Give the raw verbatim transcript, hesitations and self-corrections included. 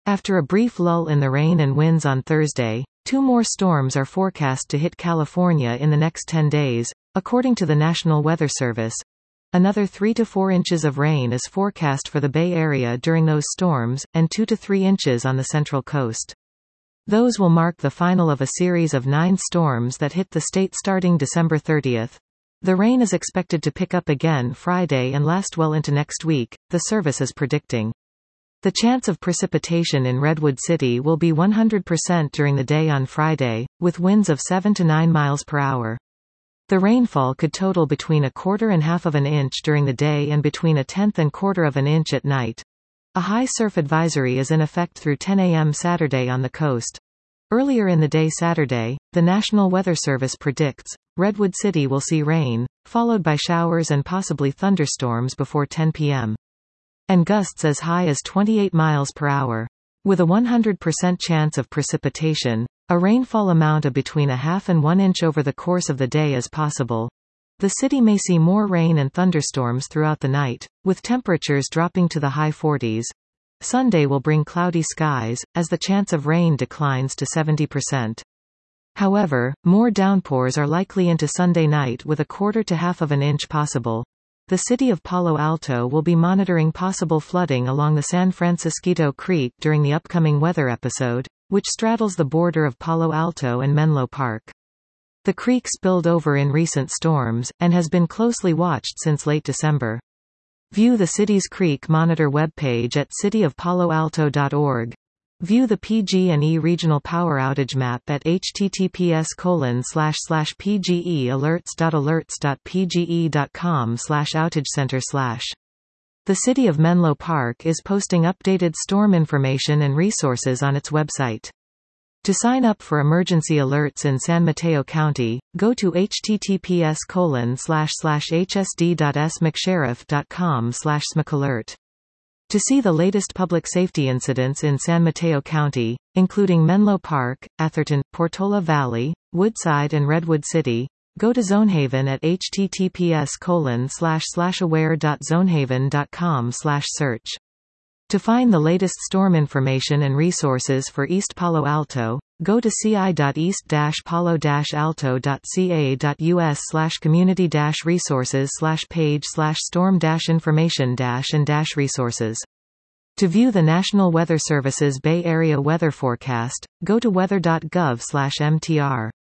After a brief lull in the rain and winds on Thursday, two more storms are forecast to hit California in the next ten days, according to the National Weather Service. Another three to four inches of rain is forecast for the Bay Area during those storms, and two to three inches on the Central Coast. Those will mark the final of a series of nine storms that hit the state starting December thirtieth. The rain is expected to pick up again Friday and last well into next week, the service is predicting. The chance of precipitation in Redwood City will be one hundred percent during the day on Friday, with winds of seven to nine miles per hour. The rainfall could total between a quarter and half of an inch during the day and between a tenth and quarter of an inch at night. A high surf advisory is in effect through ten a m Saturday on the coast. Earlier in the day Saturday, the National Weather Service predicts, Redwood City will see rain, followed by showers and possibly thunderstorms before ten p m and gusts as high as twenty-eight miles per hour. With a one hundred percent chance of precipitation, a rainfall amount of between a half and one inch over the course of the day is possible. The city may see more rain and thunderstorms throughout the night, with temperatures dropping to the high forties. Sunday will bring cloudy skies, as the chance of rain declines to seventy percent. However, more downpours are likely into Sunday night with a quarter to half of an inch possible. The city of Palo Alto will be monitoring possible flooding along the San Francisquito Creek during the upcoming weather episode, which straddles the border of Palo Alto and Menlo Park. The creek spilled over in recent storms, and has been closely watched since late December. View the city's Creek Monitor webpage at city of palo alto dot org. View the P G and E Regional Power Outage Map at h t t p s colon slash slash p g e alerts dot alerts dot p g e dot com slash outage center slash. The City of Menlo Park is posting updated storm information and resources on its website. To sign up for emergency alerts in San Mateo County, go to h t t p s colon slash slash h s d dot s mcsheriff dot com slash smcalert. To see the latest public safety incidents in San Mateo County, including Menlo Park, Atherton, Portola Valley, Woodside and Redwood City, go to Zonehaven at h t t p s colon slash slash aware dot zonehaven dot com slash search. To find the latest storm information and resources for East Palo Alto, go to c i dot east dash palo dash alto dot c a dot u s slash community dash resources slash page slash storm dash information dash and dash resources. To view the National Weather Service's Bay Area weather forecast, go to weather dot gov slash m t r.